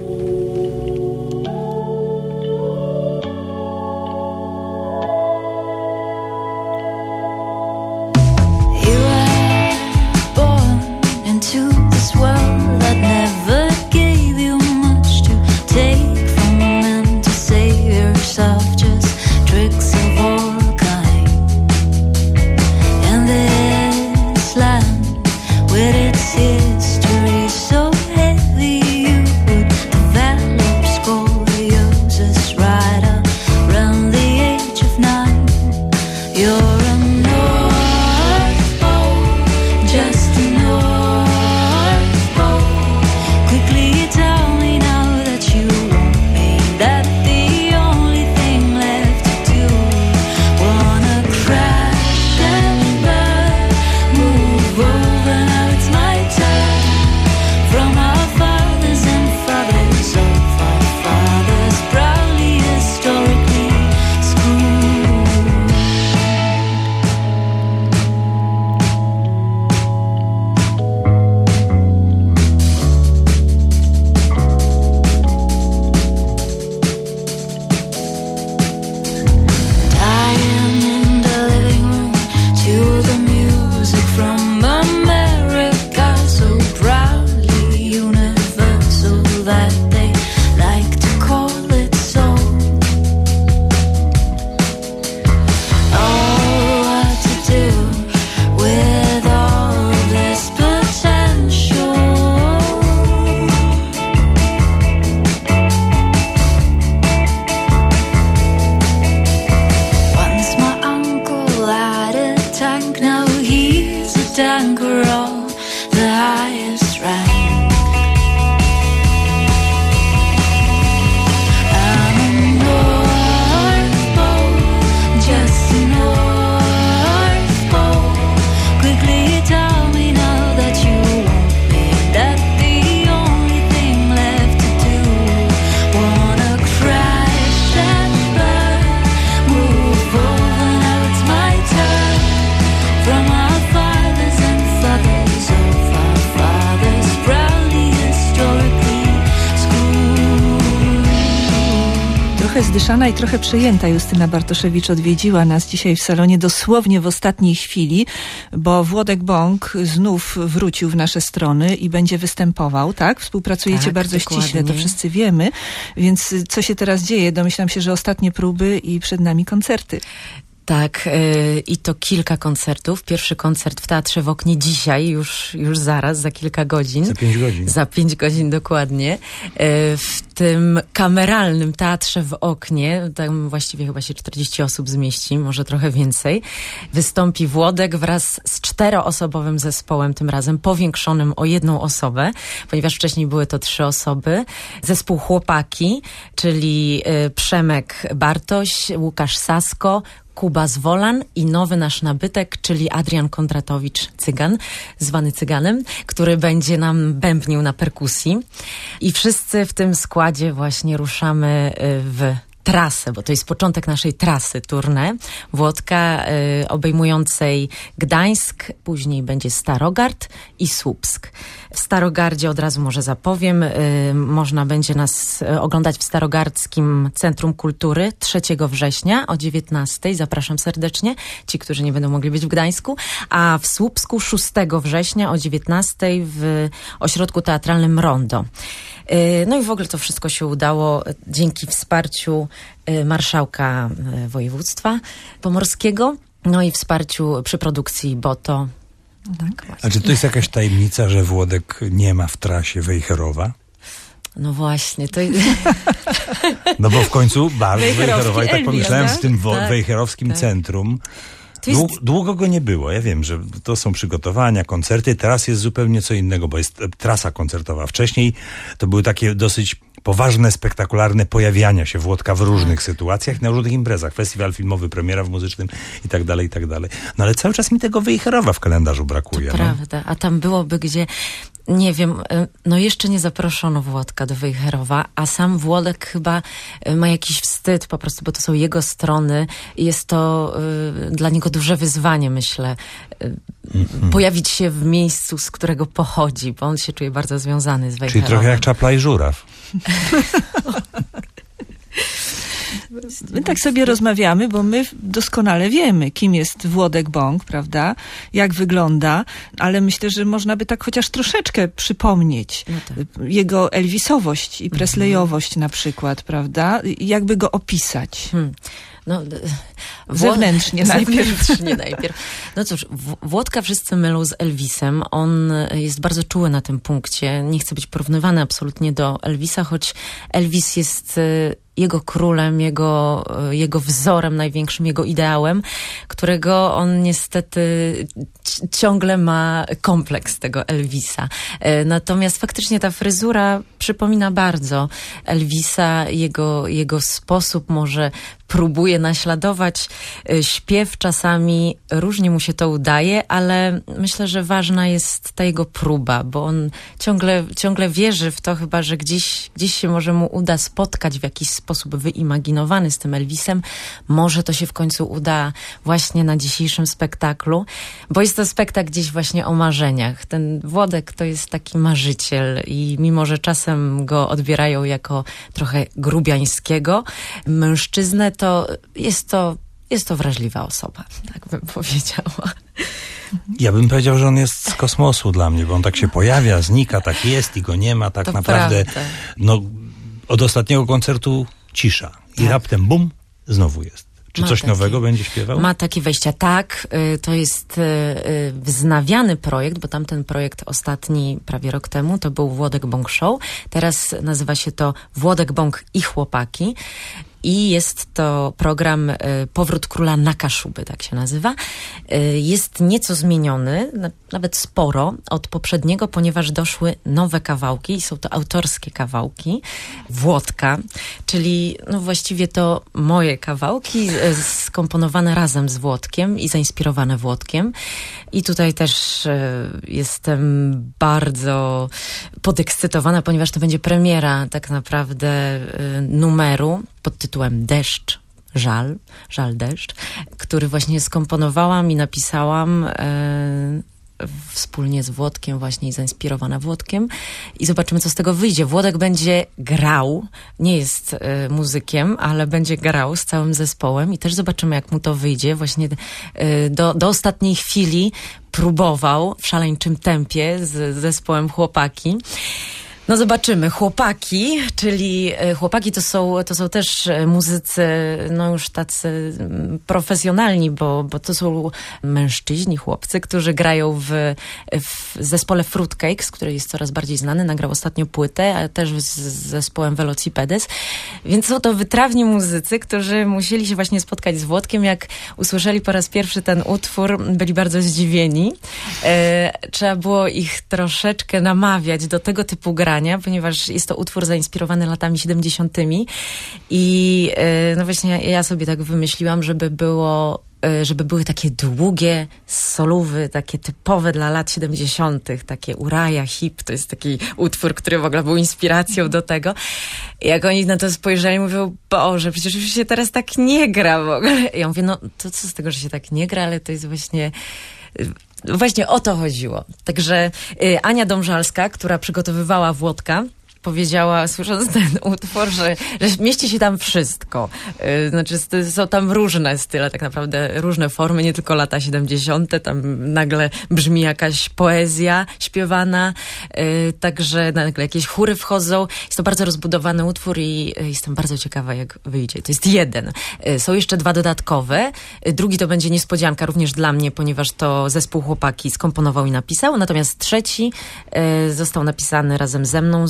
To this world that never gave you much to take from men to save yourself, just tricks of all kinds. And this land with its history so heavy, you would develop scoliosis right around the age of 9. You're a North Pole, just a North. rozdyszana i trochę przejęta Justyna Bartoszewicz odwiedziła nas dzisiaj w salonie dosłownie w ostatniej chwili, bo Włodek Bąk znów wrócił w nasze strony i będzie występował, tak? Współpracujecie bardzo dokładnie. ściśle, to wszyscy wiemy, więc co się teraz dzieje? Domyślam się, że ostatnie próby i przed nami koncerty. Tak, i to kilka koncertów. Pierwszy koncert w Teatrze w Oknie dzisiaj, już zaraz, za kilka godzin. Za 5 godzin. Za 5 godzin dokładnie. W tym kameralnym Teatrze w Oknie, tam właściwie chyba się 40 osób zmieści, może trochę więcej, wystąpi Włodek wraz z 4-osobowym zespołem, tym razem powiększonym o 1 osobę, ponieważ wcześniej były to 3 osoby. Zespół Chłopaki, czyli Przemek Bartoś, Łukasz Sasko, Kuba Zwolan i nowy nasz nabytek, czyli Adrian Kondratowicz, Cygan, zwany Cyganem, który będzie nam bębnił na perkusji. I wszyscy w tym składzie właśnie ruszamy w trasę, bo to jest początek naszej trasy tournée Włodka, obejmującej Gdańsk, później będzie Starogard i Słupsk. W Starogardzie od razu może zapowiem, można będzie nas oglądać w Starogardzkim Centrum Kultury 3 września o 19:00. Zapraszam serdecznie, ci, którzy nie będą mogli być w Gdańsku, a w Słupsku 6 września o 19:00 w Ośrodku Teatralnym Rondo. No i w ogóle to wszystko się udało dzięki wsparciu marszałka województwa pomorskiego, no i wsparciu przy produkcji Boto. Tak, A czy to jest jakaś tajemnica, że Włodek nie ma w trasie Wejherowa? No właśnie, to No bo w końcu bardzo Wejherowa i tak Elvis, pomyślałem tak? w tym Tak, wejherowskim tak. centrum. jest... Długo go nie było. Ja wiem, że to są przygotowania, koncerty. Teraz jest zupełnie co innego, bo jest trasa koncertowa. Wcześniej to były takie dosyć poważne, spektakularne pojawiania się Włodka w różnych sytuacjach, na różnych imprezach. Festiwal filmowy, premiera w muzycznym i tak dalej, i tak dalej. No ale cały czas mi tego Wejherowa w kalendarzu brakuje. To prawda, a tam byłoby gdzie... Nie wiem, no jeszcze nie zaproszono Włodka do Wejherowa, a sam Włodek chyba ma jakiś wstyd po prostu, bo to są jego strony i jest to dla niego duże wyzwanie, myślę, pojawić się w miejscu, z którego pochodzi, bo on się czuje bardzo związany z Wejherowem. Czyli trochę jak Czapla i Żuraw. My tak sobie rozmawiamy, bo my doskonale wiemy, kim jest Włodek Bąk, prawda? Jak wygląda, ale myślę, że można by tak chociaż troszeczkę przypomnieć No tak. jego Elvisowość i Presleyowość na przykład, prawda? Jakby go opisać. No, Zewnętrznie najpierw. No cóż, Włodka wszyscy mylą z Elvisem. On jest bardzo czuły na tym punkcie. Nie chce być porównywany absolutnie do Elvisa, choć Elvis jest jego królem, jego wzorem największym, jego ideałem, którego on niestety ciągle ma kompleks tego Elvisa. Natomiast faktycznie ta fryzura przypomina bardzo Elvisa, jego sposób może próbuje naśladować, śpiew czasami różnie mu się to udaje, ale myślę, że ważna jest ta jego próba, bo on ciągle wierzy w to chyba, że gdzieś się może mu uda spotkać w jakiś sposób wyimaginowany z tym Elvisem. Może to się w końcu uda właśnie na dzisiejszym spektaklu, bo jest to spektakl gdzieś właśnie o marzeniach. Ten Włodek to jest taki marzyciel i mimo, że czasem go odbierają jako trochę grubiańskiego mężczyznę, to jest to wrażliwa osoba, tak bym powiedziała. Ja bym powiedział, że on jest z kosmosu dla mnie, bo on tak się pojawia, znika, tak jest i go nie ma, tak To naprawdę. prawda. No, od ostatniego koncertu cisza i Tak. raptem bum, znowu jest. Czy Ma coś taki- nowego będzie śpiewał? Ma takie wejścia. Tak, to jest wznawiany projekt, bo tamten projekt ostatni, prawie rok temu, to był Włodek Bąk Show. Teraz nazywa się to Włodek Bąk i Chłopaki. I jest to program Powrót Króla na Kaszuby, tak się nazywa. Jest nieco zmieniony, nawet sporo od poprzedniego, ponieważ doszły nowe kawałki i są to autorskie kawałki Włodka, czyli no właściwie to moje kawałki skomponowane razem z Włodkiem i zainspirowane Włodkiem. I tutaj też jestem bardzo podekscytowana, ponieważ to będzie premiera tak naprawdę numeru pod tytułem Deszcz, Żal, Deszcz, który właśnie skomponowałam i napisałam wspólnie z Włodkiem właśnie i zainspirowana Włodkiem i zobaczymy, co z tego wyjdzie. Włodek będzie grał, nie jest muzykiem, ale będzie grał z całym zespołem i też zobaczymy, jak mu to wyjdzie. Właśnie do ostatniej chwili próbował w szaleńczym tempie z zespołem Chłopaki. No zobaczymy. Chłopaki, czyli chłopaki to są też muzycy, no już tacy profesjonalni, bo to są mężczyźni, chłopcy, którzy grają w zespole Fruitcakes, który jest coraz bardziej znany. Nagrał ostatnio płytę, a też z zespołem Velocipedes. Więc są to wytrawni muzycy, którzy musieli się właśnie spotkać z Włodkiem. Jak usłyszeli po raz pierwszy ten utwór, byli bardzo zdziwieni. Trzeba było ich troszeczkę namawiać do tego typu grania, ponieważ jest to utwór zainspirowany latami 70. I no właśnie ja sobie tak wymyśliłam, żeby były takie długie solówy, takie typowe dla lat 70., takie Uriah Heep, to jest taki utwór, który w ogóle był inspiracją do tego. I jak oni na to spojrzeli, mówią, Boże, przecież już się teraz tak nie gra w ogóle. I ja mówię, no to co z tego, że się tak nie gra, ale to jest właśnie o to chodziło. Także Ania Domżalska, która przygotowywała Włodka, powiedziała, słysząc ten utwór, że mieści się tam wszystko. Znaczy są tam różne style, tak naprawdę różne formy, nie tylko lata 70. Tam nagle brzmi jakaś poezja śpiewana, także nagle jakieś chóry wchodzą. Jest to bardzo rozbudowany utwór i jestem bardzo ciekawa, jak wyjdzie. To jest jeden. Są jeszcze 2 dodatkowe. Drugi to będzie niespodzianka również dla mnie, ponieważ to zespół Chłopaki skomponował i napisał. Natomiast trzeci został napisany razem ze mną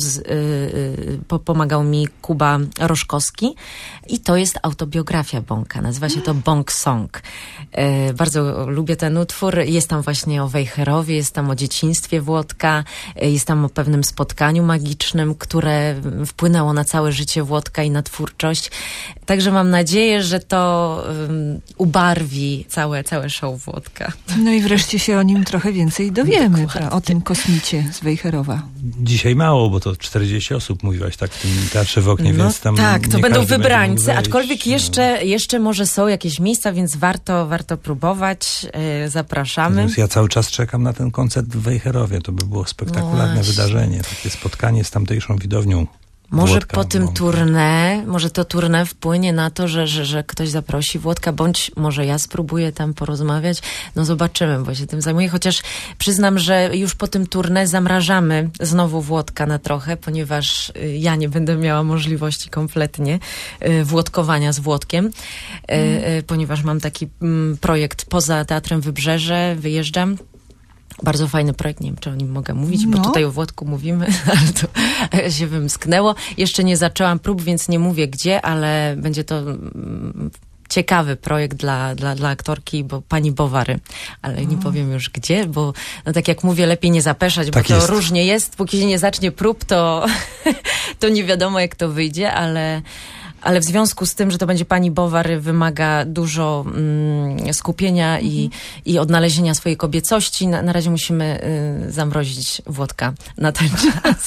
pomagał mi Kuba Roszkowski i to jest autobiografia Bąka. Nazywa się to Bąk Song. Bardzo lubię ten utwór. Jest tam właśnie o Wejherowie, jest tam o dzieciństwie Włodka, jest tam o pewnym spotkaniu magicznym, które wpłynęło na całe życie Włodka i na twórczość. Także mam nadzieję, że to ubarwi całe show Włodka. No i wreszcie się o nim trochę więcej dowiemy, o tym kosmicie z Wejherowa. Dzisiaj mało, bo to 40 osób mówiłaś tak w tym Teatrze w Oknie, no więc tam tak, to będą wybrańcy, wejść, aczkolwiek jeszcze może są jakieś miejsca, więc warto próbować. Zapraszamy. Ja cały czas czekam na ten koncert w Wejherowie. To by było spektakularne wydarzenie. Takie spotkanie z tamtejszą widownią. Może Włodka, po tym Bąka. może to tournée wpłynie na to, że ktoś zaprosi Włodka, bądź może ja spróbuję tam porozmawiać. No zobaczymy, bo się tym zajmuję. Chociaż przyznam, że już po tym tournée zamrażamy znowu Włodka na trochę, ponieważ ja nie będę miała możliwości kompletnie włodkowania z Włodkiem, ponieważ mam taki projekt poza Teatrem Wybrzeże, wyjeżdżam. Bardzo fajny projekt, nie wiem, czy o nim mogę mówić, bo tutaj o Włodku mówimy, ale to się wymsknęło. Jeszcze nie zaczęłam prób, więc nie mówię gdzie, ale będzie to ciekawy projekt dla aktorki, bo pani Bowary, ale nie powiem już gdzie, bo no tak jak mówię, lepiej nie zapeszać, tak bo to jest. różnie jest. Póki się nie zacznie prób, to nie wiadomo, jak to wyjdzie, ale w związku z tym, że to będzie pani Bowary, wymaga dużo skupienia i odnalezienia swojej kobiecości. Na razie musimy zamrozić Włodka na ten czas.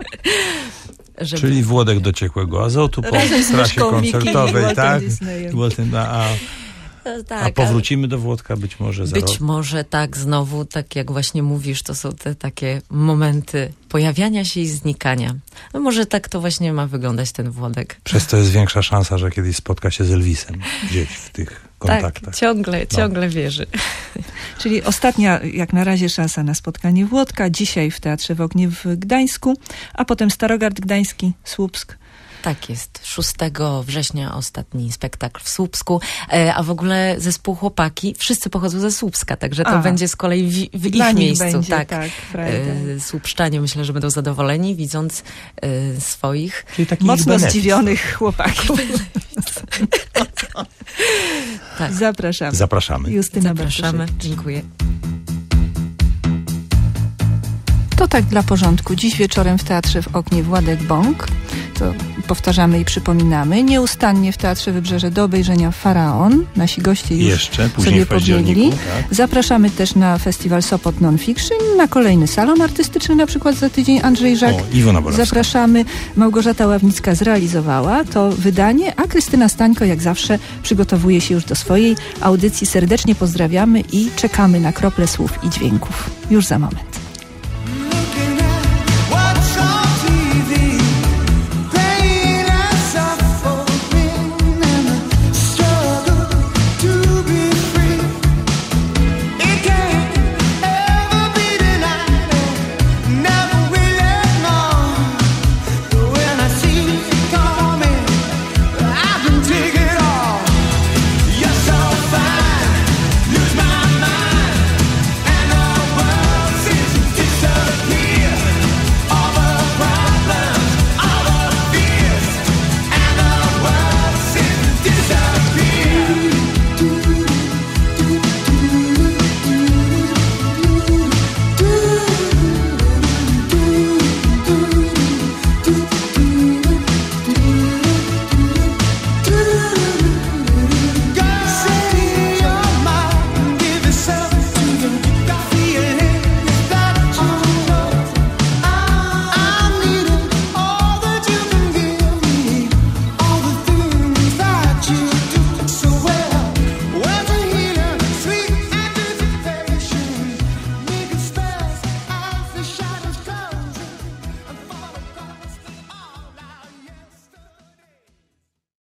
Czyli Włodek do ciekłego azotu po trasie koncertowej, tak? A powrócimy do Włodka być może za rok. Być może tak, znowu, tak jak właśnie mówisz, to są te takie momenty pojawiania się i znikania. No może tak to właśnie ma wyglądać ten Włodek. Przez to jest większa szansa, że kiedyś spotka się z Elvisem gdzieś w tych kontaktach. Tak, ciągle wierzy. Czyli ostatnia, jak na razie, szansa na spotkanie Włodka. Dzisiaj w Teatrze w Oknie w Gdańsku, a potem Starogard Gdański, Słupsk. Tak jest. 6 września ostatni spektakl w Słupsku, a w ogóle zespół Chłopaki, wszyscy pochodzą ze Słupska, także to będzie z kolei w ich miejscu. Będzie, tak. Słupszczanie myślę, że będą zadowoleni, widząc swoich mocno zdziwionych chłopaków. Tak. Zapraszamy. Justyna Zapraszamy. Bartoszewicz. Dziękuję. To tak dla porządku. Dziś wieczorem w Teatrze w Oknie Władek Bąk. to powtarzamy i przypominamy. Nieustannie w Teatrze Wybrzeże do obejrzenia Faraon. Nasi goście już Jeszcze, później sobie w październiku, pobiegli. tak. Zapraszamy też na festiwal Sopot Non-Fiction, na kolejny salon artystyczny, na przykład za tydzień Andrzej Żak. O, Iwona Borowska. Zapraszamy. Małgorzata Ławnicka zrealizowała to wydanie, a Krystyna Stańko jak zawsze przygotowuje się już do swojej audycji. Serdecznie pozdrawiamy i czekamy na krople słów i dźwięków. Już za moment.